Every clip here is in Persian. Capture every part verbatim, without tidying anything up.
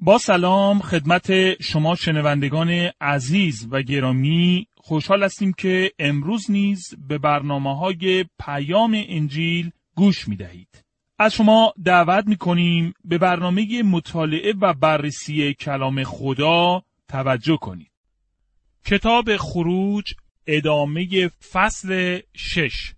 با سلام خدمت شما شنوندگان عزیز و گرامی، خوشحال هستیم که امروز نیز به برنامه‌های پیام انجیل گوش می‌دهید. از شما دعوت می‌کنیم به برنامه مطالعه و بررسی کلام خدا توجه کنید. کتاب خروج، ادامه فصل شش.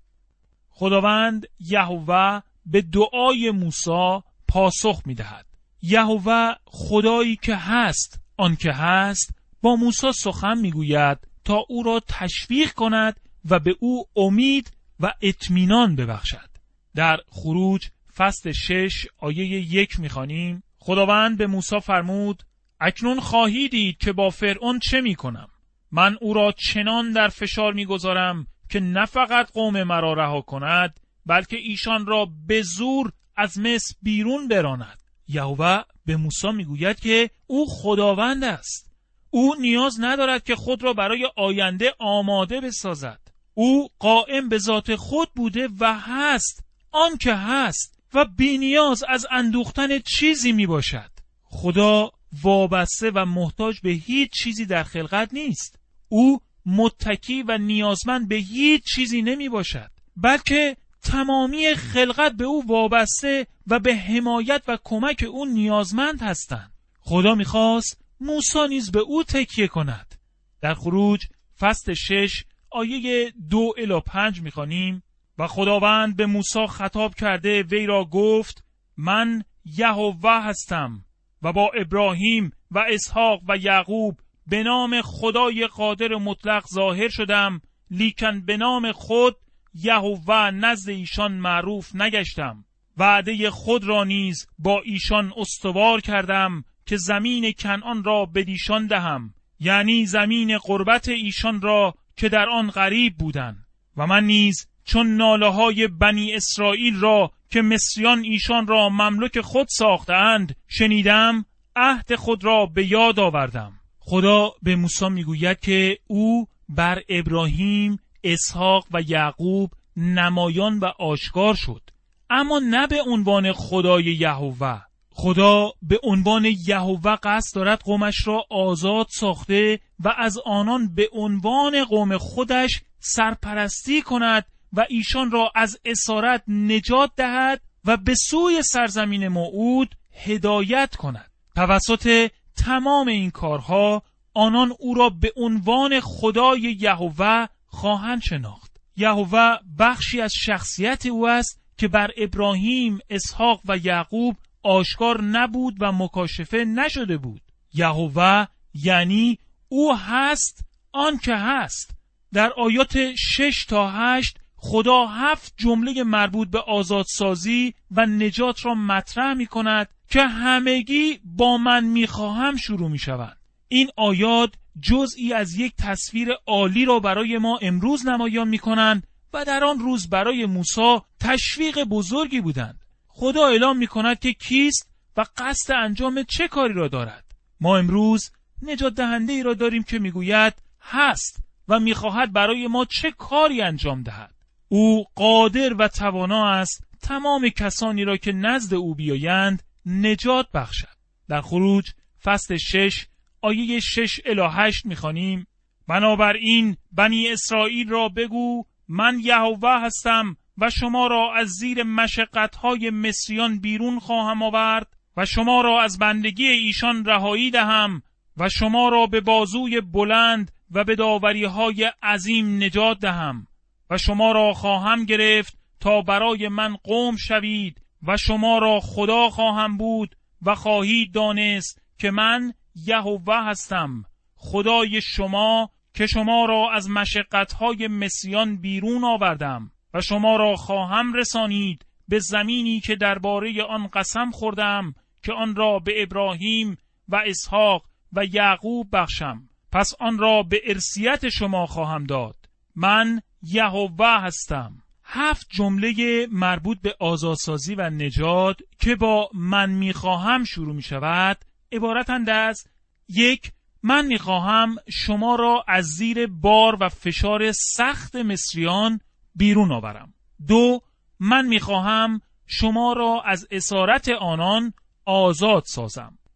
خداوند یهوه به دعای موسی پاسخ می‌دهد. یهوه خدایی که هست، آن که هست، با موسی سخن میگوید تا او را تشویق کند و به او امید و اطمینان ببخشد. در خروج فصل شش آیه یک میخوانیم: خداوند به موسی فرمود: اکنون خواهی دید که با فرعون چه میکنم. من او را چنان در فشار میگذارم که نه فقط قوم مرا رها کند، بلکه ایشان را به زور از مصر بیرون براند. یهوه به موسی میگوید که او خداوند است. او نیاز ندارد که خود را برای آینده آماده بسازد. او قائم به ذات خود بوده و هست، آن که هست، و بی نیاز از اندوختن چیزی می باشد. خدا وابسته و محتاج به هیچ چیزی در خلقت نیست. او متکی و نیازمند به هیچ چیزی نمی باشد، بلکه تمامی خلقت به او وابسته و به حمایت و کمک او نیازمند هستند. خدا میخواست موسی نیز به او تکیه کند. در خروج فصل شش آیه دو الی پنج میخوانیم: و خداوند به موسی خطاب کرده وی را گفت: من یهوه هستم و با ابراهیم و اسحاق و یعقوب به نام خدای قادر مطلق ظاهر شدم، لیکن به نام خود یهوه نزد ایشان معروف نگشتم. وعده خود را نیز با ایشان استوار کردم که زمین کنعان را بدیشان دهم، یعنی زمین غربت ایشان را که در آن غریب بودند. و من نیز چون ناله های بنی اسرائیل را که مصریان ایشان را مملوک خود ساختند شنیدم، عهد خود را به یاد آوردم. خدا به موسی میگوید که او بر ابراهیم، اسحاق و یعقوب نمایان و آشکار شد، اما نه به عنوان خدای یهوه. خدا به عنوان یهوه قصد دارد قومش را آزاد ساخته و از آنان به عنوان قوم خودش سرپرستی کند و ایشان را از اسارت نجات دهد و به سوی سرزمین موعود هدایت کند. توسط تمام این کارها آنان او را به عنوان خدای یهوه خواهند شناخت. یهوه بخشی از شخصیت او است که بر ابراهیم، اسحاق و یعقوب آشکار نبود و مکاشفه نشده بود. یهوه یعنی او هست، آن که هست. در آیات شش تا هشت خدا هفت جمله مربوط به آزادسازی و نجات را مطرح می کند که همگی با من می خواهم شروع می شوند. این آیات جزئی از یک تصویر عالی را برای ما امروز نمایان می کنند و در آن روز برای موسی تشویق بزرگی بودند. خدا اعلام می کند که کیست و قصد انجام چه کاری را دارد. ما امروز نجات دهنده ای را داریم که می گوید هست و می خواهد برای ما چه کاری انجام دهد. او قادر و توانا است تمام کسانی را که نزد او بیایند نجات بخشد. در خروج فصل شش آیه شش الی هشت می‌خوانیم: بنابراین بنی اسرائیل را بگو من یهوه هستم و شما را از زیر مشقت‌های مصریان بیرون خواهم آورد و شما را از بندگی ایشان رهایی دهم و شما را به بازوی بلند و به داوری‌های عظیم نجات دهم و شما را خواهم گرفت تا برای من قوم شوید و شما را خدا خواهم بود و خواهید دانست که من یهوه هستم خدای شما که شما را از مشقت‌های مصریان بیرون آوردم و شما را خواهم رسانید به زمینی که درباره آن قسم خوردم که آن را به ابراهیم و اسحاق و یعقوب بخشم، پس آن را به ارثیت شما خواهم داد. من یهوه هستم. هفت جمله مربوط به آزادسازی و نجات که با من میخواهم شروع میشود عبارتند از: یک، من میخواهم شما را از زیر بار و فشار سخت مصریان بیرون آورم. دو، من میخواهم شما را از اسارت آنان آزاد سازم.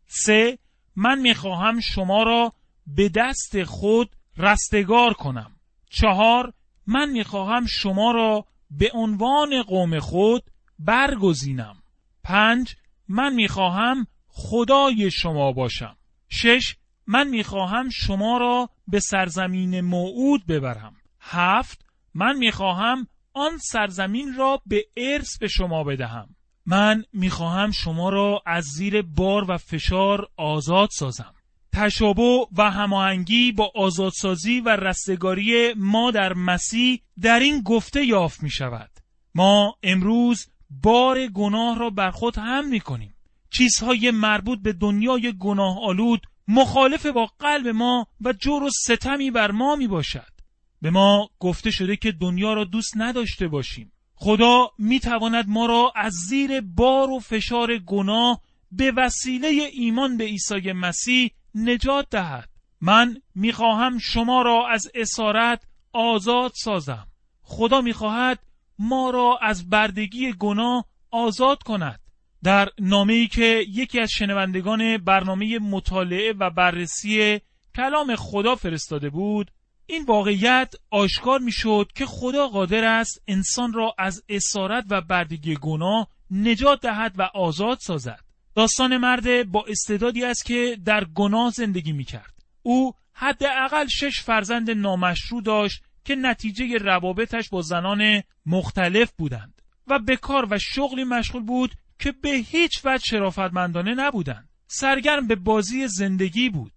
سه، من میخواهم شما را به دست خود رستگار کنم. چهار، من میخواهم شما را به عنوان قوم خود برگزینم. پنج، من میخواهم خدای شما باشم. شش، من میخواهم شما را به سرزمین موعود ببرم. هفت، من میخواهم آن سرزمین را به ارث به شما بدهم. من میخواهم شما را از زیر بار و فشار آزاد سازم. تشابه و هماهنگی با آزادسازی و رستگاری ما در مسیح در این گفته یافت می شود. ما امروز بار گناه را بر خود حمل می کنیم. چیزهای مربوط به دنیای گناه آلود مخالف با قلب ما و جور و ستمی بر ما می باشد. به ما گفته شده که دنیا را دوست نداشته باشیم. خدا می تواند ما را از زیر بار و فشار گناه به وسیله ایمان به عیسی مسیح نجات دهد. من می خواهم شما را از اسارت آزاد سازم. خدا می خواهد ما را از بردگی گناه آزاد کند. در نامه‌ای که یکی از شنوندگان برنامه مطالعه و بررسی کلام خدا فرستاده بود، این واقعیت آشکار می شد که خدا قادر است انسان را از اسارت و بردگی گناه نجات دهد و آزاد سازد. داستان مرد با استعدادی است که در گناه زندگی می کرد. او حداقل شش فرزند نامشروع داشت که نتیجه روابطش با زنان مختلف بودند و به کار و شغلی مشغول بود که به هیچ وجه شرافتمندانه نبودند. سرگرم به بازی زندگی بود.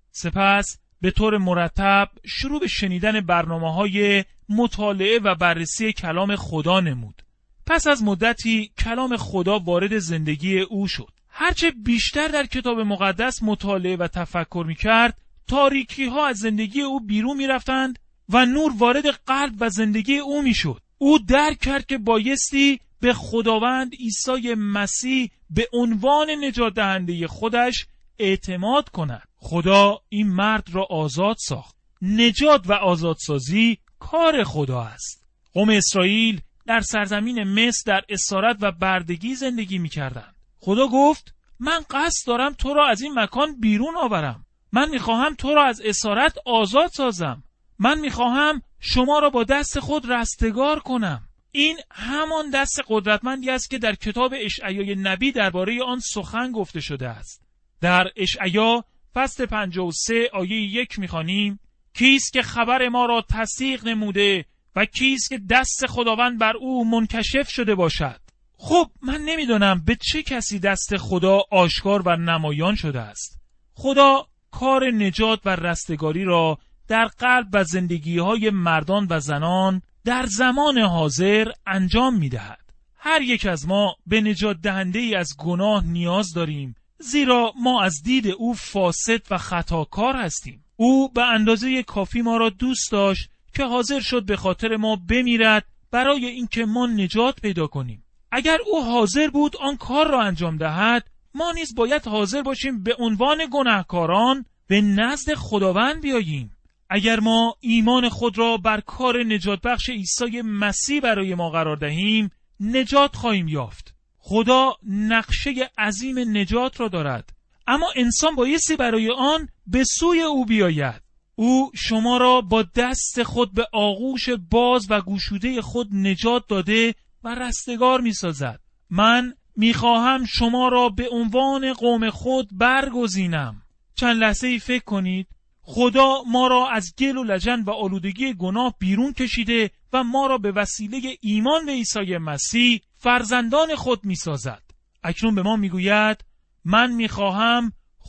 سپس به طور مرتب شروع به شنیدن برنامه‌های مطالعه و بررسی کلام خدا نمود. پس از مدتی کلام خدا وارد زندگی او شد. هرچه بیشتر در کتاب مقدس مطالعه و تفکر می‌کرد، تاریکی‌ها از زندگی او بیرون می‌رفتند و نور وارد قلب و زندگی او می‌شد. او درک کرد که بایستی به خداوند عیسی مسیح به عنوان نجات دهنده خودش اعتماد کند. خدا این مرد را آزاد ساخت. نجات و آزادسازی کار خدا است. قوم اسرائیل در سرزمین مصر در اسارت و بردگی زندگی می‌کردند. خدا گفت من قصد دارم تو را از این مکان بیرون آورم. من می‌خواهم تو را از اسارت آزاد سازم. من می‌خواهم شما را با دست خود رستگار کنم. این همان دست قدرتمندی است که در کتاب اشعیا نبی درباره آن سخن گفته شده است. در اشعیا فصل پنجاه و سه آیه یک می‌خوانیم: کیست که خبر ما را تصدیق نموده و کیست که دست خداوند بر او منکشف شده باشد؟ خب من نمیدونم به چه کسی دست خدا آشکار و نمایان شده است. خدا کار نجات و رستگاری را در قلب و زندگی‌های مردان و زنان در زمان حاضر انجام می‌دهد. هر یک از ما به نجات دهنده‌ای از گناه نیاز داریم، زیرا ما از دید او فاسد و خطاکار هستیم. او به اندازه کافی ما را دوست داشت که حاضر شد به خاطر ما بمیرد برای اینکه ما نجات پیدا کنیم. اگر او حاضر بود آن کار را انجام دهد، ما نیز باید حاضر باشیم به عنوان گناهکاران به نزد خداوند بیاییم. اگر ما ایمان خود را بر کار نجات بخش عیسی مسیح برای ما قرار دهیم، نجات خواهیم یافت. خدا نقشه عظیم نجات را دارد، اما انسان بایستی برای آن به سوی او بیاید. او شما را با دست خود به آغوش باز و گشوده خود نجات داده و رستگار می سازد. من می خواهم شما را به عنوان قوم خود برگزینم. چند لحظه ای فکر کنید. خدا ما را از گل و لجن و آلودگی گناه بیرون کشیده و ما را به وسیله ایمان به عیسی مسیح فرزندان خود می سازد. اکنون به ما می گوید من می خواهم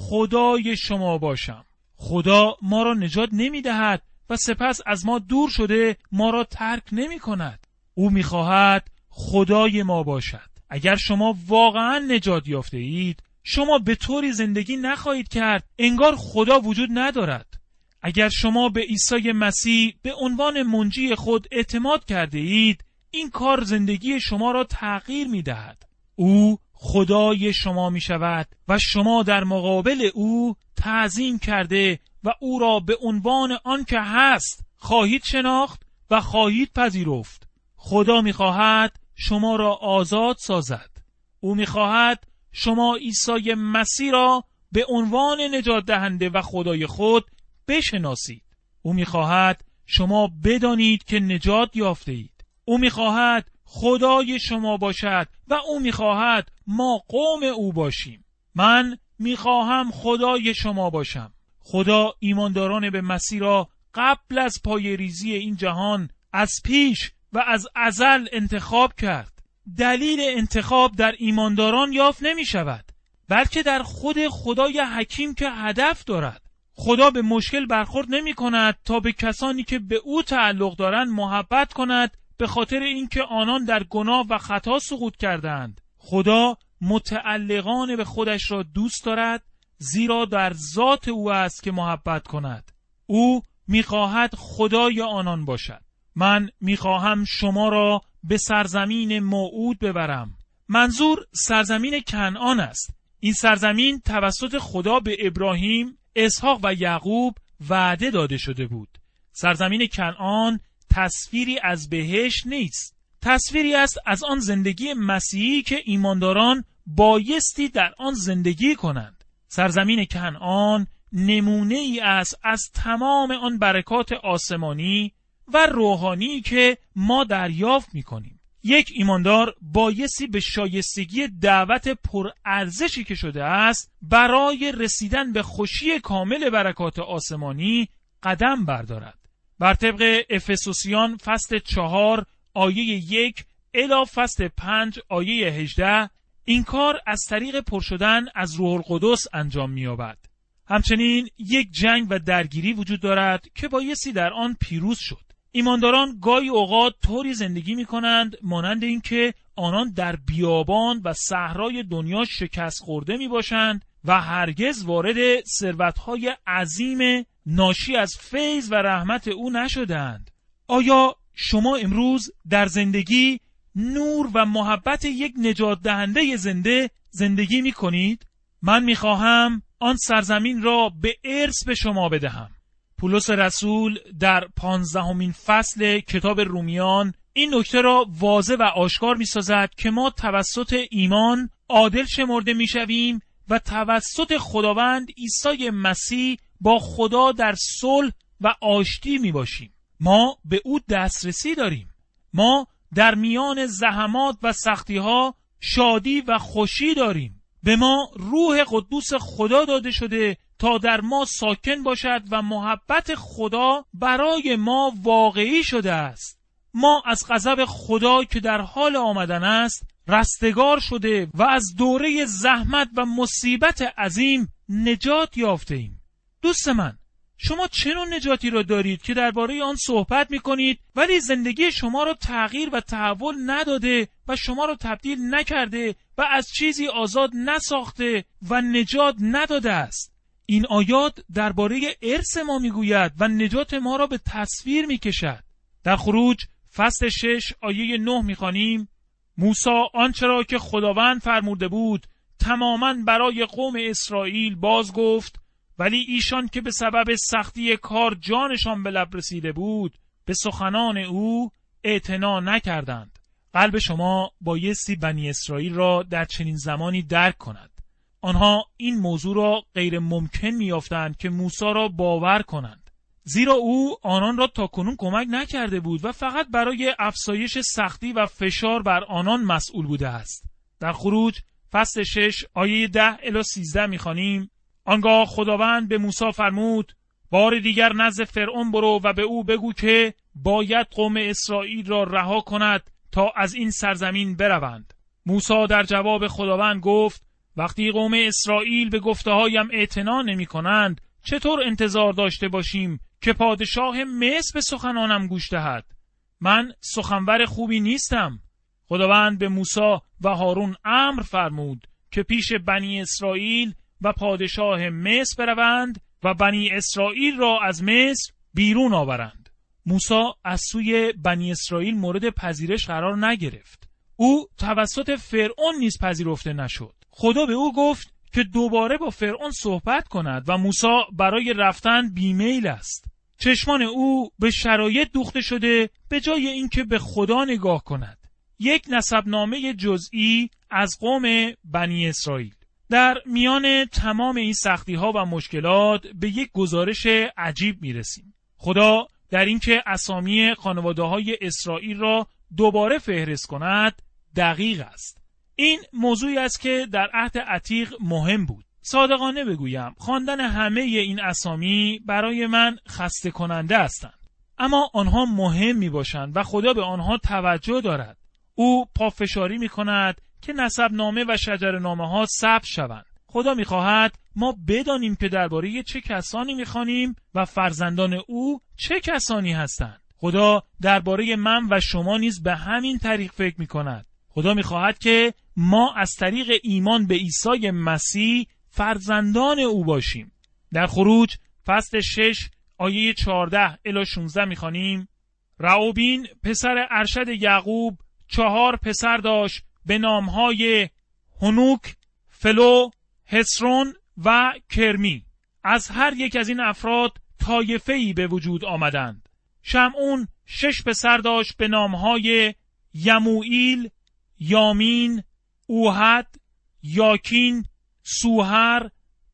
خدای شما باشم. خدا ما را نجات نمی دهد و سپس از ما دور شده ما را ترک نمی کند. او می خواهد خدای ما باشد. اگر شما واقعا نجات یافته اید، شما به طوری زندگی نخواهید کرد انگار خدا وجود ندارد. اگر شما به عیسی مسیح به عنوان منجی خود اعتماد کرده اید، این کار زندگی شما را تغییر می دهد. او خدای شما می شود و شما در مقابل او تعظیم کرده و او را به عنوان آن که هست خواهید شناخت و خواهید پذیرفت. خدا می خواهد شما را آزاد سازد. او می خواهد شما عیسی مسیح را به عنوان نجات دهنده و خدای خود بشناسید. او می‌خواهد شما بدانید که نجات یافته اید. او می‌خواهد خدای شما باشد و او می‌خواهد ما قوم او باشیم. من می‌خواهم خدای شما باشم. خدا ایمانداران به مسیح را قبل از پایه‌ریزی این جهان از پیش و از ازل انتخاب کرد. دلیل انتخاب در ایمانداران یافت نمی شود، بلکه در خود خدای حکیم که هدف دارد. خدا به مشکل برخورد نمی کند تا به کسانی که به او تعلق دارند محبت کند، به خاطر اینکه آنان در گناه و خطا سقوط کردند. خدا متعلقان به خودش را دوست دارد، زیرا در ذات او است که محبت کند. او می‌خواهد خدای آنان باشد. من می‌خواهم شما را به سرزمین موعود ببرم. منظور سرزمین کنعان است. این سرزمین توسط خدا به ابراهیم، اسحاق و یعقوب وعده داده شده بود. سرزمین کنعان تصویری از بهشت نیست. تصویری است از آن زندگی مسیحی که ایمانداران بایستی در آن زندگی کنند. سرزمین کنعان نمونه ای است از تمام آن برکات آسمانی و روحانی که ما دریافت می کنیم. یک ایماندار بایستی به شایستگی دعوت پرارزشی که شده است برای رسیدن به خوشی کامل برکات آسمانی قدم بردارد. بر طبق افسوسیان فصل چهار آیه یک الی فصل پنج آیه هجده این کار از طریق پر شدن از روح القدس انجام می‌یابد. همچنین یک جنگ و درگیری وجود دارد که بایستی در آن پیروز شد. ایمانداران گاهی اوقات طوری زندگی می‌کنند مانند اینکه آنان در بیابان و صحرای دنیا شکست خورده می‌باشند و هرگز وارد ثروت‌های عظیم ناشی از فیض و رحمت او نشدند. آیا شما امروز در زندگی نور و محبت یک نجات دهنده زنده زندگی می کنید؟ من می خواهم آن سرزمین را به ارث به شما بدهم. پولس رسول در پانزدهمین فصل کتاب رومیان این نکته را واضح و آشکار می سازد که ما توسط ایمان عادل شمرده می شویم و توسط خداوند عیسی مسیح با خدا در صلح و آشتی می باشیم. ما به او دسترسی داریم. ما در میان زحمات و سختی ها شادی و خوشی داریم. به ما روح قدوس خدا داده شده تا در ما ساکن باشد و محبت خدا برای ما واقعی شده است. ما از غضب خدا که در حال آمدن است رستگار شده و از دوره زحمت و مصیبت عظیم نجات یافته ایم. دوست من، شما چه نوع نجاتی را دارید که درباره آن صحبت می‌کنید ولی زندگی شما را تغییر و تحول نداده و شما را تبدیل نکرده و از چیزی آزاد نساخته و نجات نداده است؟ این آیات درباره ارث ما میگوید و نجات ما را به تصویر میکشد. در خروج فصل شش آیه نه میخوانیم: موسی آنچه را که خداوند فرموده بود تماماً برای قوم اسرائیل باز گفت، ولی ایشان که به سبب سختی کار جانشان به لب رسیده بود به سخنان او اعتنا نکردند. قلب شما بایستی بنی اسرائیل را در چنین زمانی درک کند. آنها این موضوع را غیر ممکن می‌یافتند که موسی را باور کنند، زیرا او آنان را تاکنون کمک نکرده بود و فقط برای افزایش سختی و فشار بر آنان مسئول بوده است. در خروج فصل شش آیه ده الی سیزده می‌خوانیم: آنگاه خداوند به موسی فرمود بار دیگر نزد فرعون برو و به او بگو که باید قوم اسرائیل را رها کند تا از این سرزمین بروند. موسی در جواب خداوند گفت وقتی قوم اسرائیل به گفته‌هایم اعتنا نمی کنند چطور انتظار داشته باشیم که پادشاه مصر به سخنانم گوش دهد؟ من سخنور خوبی نیستم. خداوند به موسی و هارون امر فرمود که پیش بنی اسرائیل و پادشاه مصر بروند و بنی اسرائیل را از مصر بیرون آورند. موسی از سوی بنی اسرائیل مورد پذیرش قرار نگرفت. او توسط فرعون نیز پذیرفته نشد. خدا به او گفت که دوباره با فرعون صحبت کند و موسی برای رفتن بیمیل است. چشمان او به شرایط دوخته شده به جای اینکه به خدا نگاه کند. یک نسبنامه جزئی از قوم بنی اسرائیل. در میان تمام این سختی ها و مشکلات به یک گزارش عجیب می رسیم. خدا در اینکه اسامی خانواده های اسرائیل را دوباره فهرست کند دقیق است. این موضوعی است که در عهد عتیق مهم بود. صادقانه بگویم خواندن همه این اسامی برای من خسته کننده هستند. اما آنها مهم می باشند و خدا به آنها توجه دارد. او پافشاری می کند که نسب نامه و شجر نامه ها ثبت شوند. خدا می خواهد ما بدانیم که درباره چه کسانی می خوانیم و فرزندان او چه کسانی هستند. خدا درباره من و شما نیز به همین طریق فکر می کند. خدا می خواهد که ما از طریق ایمان به عیسی مسیح فرزندان او باشیم. در خروج فصل شش آیه چهارده الی شانزده می خوانیم: رعوبین پسر ارشد یعقوب چهار پسر داشت به نامهای هنوک، فلو، حسرون و کرمی. از هر یک از این افراد طایفه‌ای به وجود آمدند. شمعون شش پسر داشت به نامهای یموئیل، یامین، اوحد، یاکین، سوهر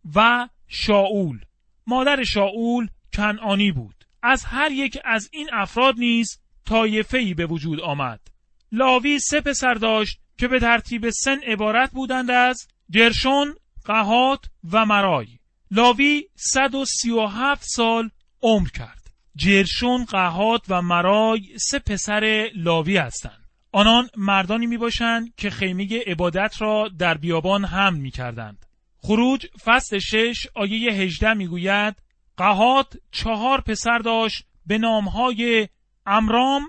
و شاول. مادر شاول کنعانی بود. از هر یک از این افراد نیز طایفه‌ای به وجود آمد. لاوی سه پسر داشت که به ترتیب سن عبارت بودند از گرشون، قهات و مرای. لاوی صد و سی و هفت سال عمر کرد. گرشون، قهات و مرای سه پسر لاوی هستند. آنان مردانی می باشند که خیمه عبادت را در بیابان حمل می کردند. خروج فصل شش آیه هجده می گوید: قهات چهار پسر داشت به نامهای امرام،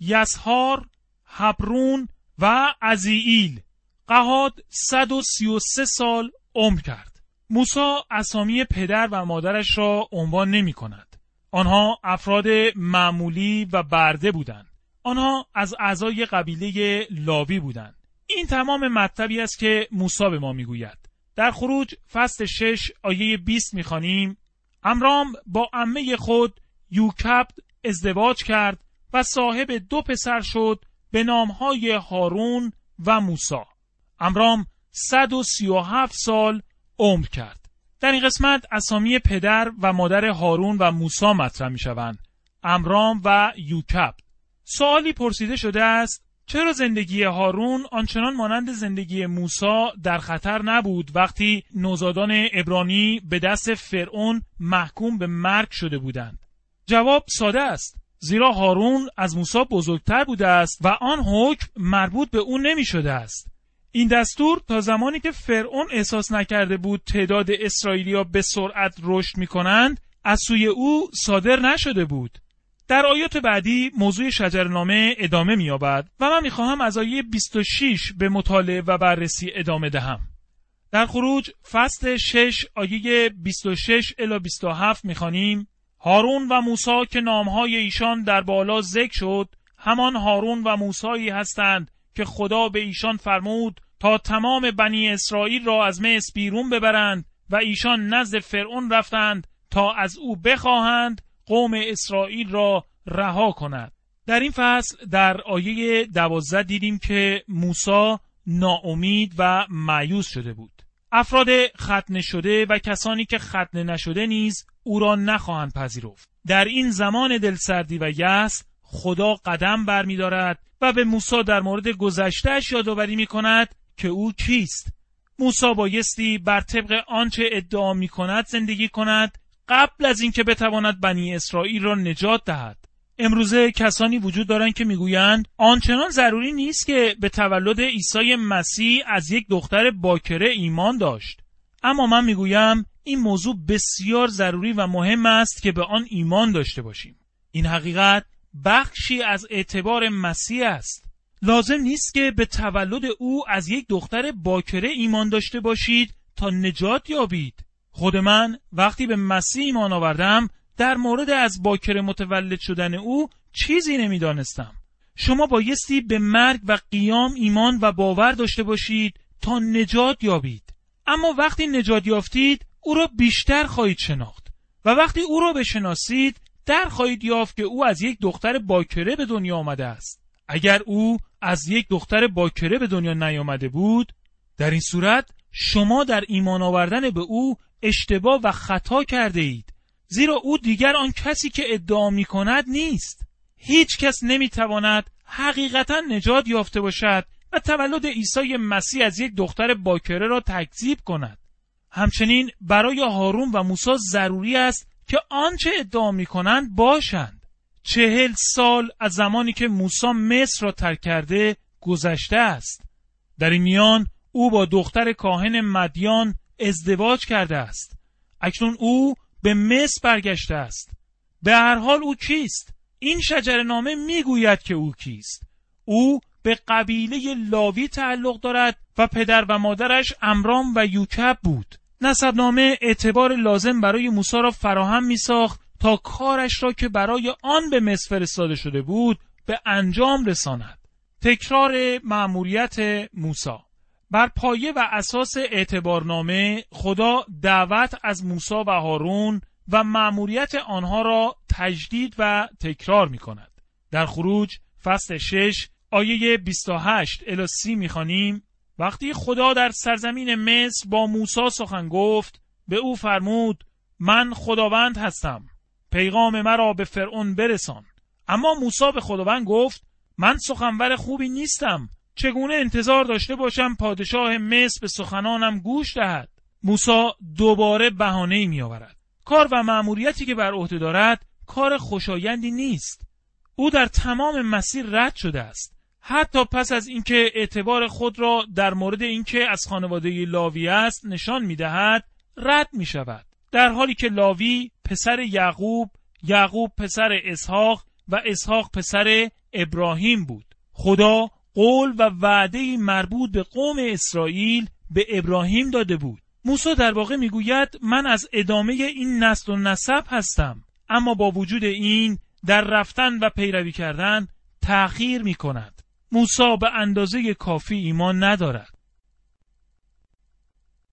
یسهار، حبرون و عزیئیل. قهات صد و سی و سه سال عمر کرد. موسی اسامی پدر و مادرش را عنوان نمی کند. آنها افراد معمولی و برده بودند. آنها از اعضای قبیله لاوی بودند. این تمام مطلبی است که موسی به ما می گوید. در خروج فصل شش آیه بیست می خوانیم: امرام با عمه خود یوکبد ازدواج کرد و صاحب دو پسر شد به نامهای هارون و موسی. امرام صد و سی و هفت سال عمر کرد. در این قسمت اسامی پدر و مادر هارون و موسی مطرح می شوند. امرام و یوکبد. سوالی پرسیده شده است: چرا زندگی هارون آنچنان مانند زندگی موسی در خطر نبود وقتی نوزادان عبرانی به دست فرعون محکوم به مرگ شده بودند؟ جواب ساده است: زیرا هارون از موسی بزرگتر بوده است و آن حکم مربوط به او نمی شده است. این دستور تا زمانی که فرعون احساس نکرده بود تعداد اسرائیلیا به سرعت رشد می کنند از سوی او صادر نشده بود. در آیات بعدی موضوع شجرنامه ادامه می یابد و من می خواهم از آیه بیست و شش به مطالعه و بررسی ادامه دهم. در خروج فصل شش آیه بیست و شش الی بیست و هفت می خوانیم: هارون و موسی که نامهای ایشان در بالا ذکر شد همان هارون و موسی هستند که خدا به ایشان فرمود تا تمام بنی اسرائیل را از مصر بیرون ببرند و ایشان نزد فرعون رفتند تا از او بخواهند قوم اسرائیل را رها کند. در این فصل در آیه دوازده دیدیم که موسی ناامید و مایوس شده بود. افراد ختنه شده و کسانی که ختنه نشده نیز او را نخواهند پذیرفت. در این زمان دلسردی و یأس خدا قدم برمی دارد و به موسی در مورد گذشته‌اش یادآوری می کند که او کیست. موسی بایستی بر طبق آنچه ادعا می کند زندگی کند قبل از اینکه بتواند بنی اسرائیل را نجات دهد. امروزه کسانی وجود دارند که میگویند آنچنان ضروری نیست که به تولد عیسی مسیح از یک دختر باکره ایمان داشت. اما من میگویم این موضوع بسیار ضروری و مهم است که به آن ایمان داشته باشیم. این حقیقت بخشی از اعتبار مسیح است. لازم نیست که به تولد او از یک دختر باکره ایمان داشته باشید تا نجات یابید. خود من وقتی به مسیح ایمان آوردم در مورد از باکره متولد شدن او چیزی نمیدانستم. شما بایستی به مرگ و قیام ایمان و باور داشته باشید تا نجات یابید. اما وقتی نجات یافتید او را بیشتر خواهید شناخت و وقتی او را بشناسید در خواهید یافت که او از یک دختر باکره به دنیا آمده است. اگر او از یک دختر باکره به دنیا نیامده بود در این صورت شما در ایمان آوردن به او اشتباه و خطا کرده اید، زیرا او دیگر آن کسی که ادعا می کند نیست. هیچ کس نمی تواند حقیقتا نجات یافته باشد و تولد عیسی مسیح از یک دختر باکره را تکذیب کند. همچنین برای هارون و موسی ضروری است که آنچه ادعا می کنند باشند. چهل سال از زمانی که موسی مصر را ترک کرده گذشته است. در این میان او با دختر کاهن مدیان ازدواج کرده است. اکنون او به مصر برگشته است. به هر حال او کیست؟ این شجره‌نامه میگوید که او کیست. او به قبیله لاوی تعلق دارد و پدر و مادرش عمرام و یوکب بود. نسبنامه اعتبار لازم برای موسی را فراهم می‌ساخت تا کارش را که برای آن به مصر فرستاده شده بود به انجام رساند. تکرار مأموریت موسی. بر پایه و اساس اعتبارنامه خدا دعوت از موسی و هارون و مأموریت آنها را تجدید و تکرار می کند. در خروج فصل شش آیه بیست و هشت الی سی می خوانیم: وقتی خدا در سرزمین مصر با موسی سخن گفت، به او فرمود: من خداوند هستم، پیغام مرا به فرعون برسان. اما موسی به خداوند گفت: من سخنور خوبی نیستم، چگونه انتظار داشته باشم پادشاه مصر به سخنانم گوش دهد؟ موسی دوباره بهانه‌ای می آورد. کار و مأموریتی که بر عهده دارد کار خوشایندی نیست. او در تمام مسیر رد شده است. حتی پس از اینکه اعتبار خود را در مورد اینکه از خانواده لاوی است نشان می دهد، رد می شود. در حالی که لاوی پسر یعقوب، یعقوب پسر اسحاق و اسحاق پسر ابراهیم بود. خدا قول و وعده مربوط به قوم اسرائیل به ابراهیم داده بود. موسی در واقع میگوید من از ادامه این نسل و نسب هستم، اما با وجود این در رفتن و پیروی کردن تأخیر می کند. موسی به اندازه کافی ایمان ندارد.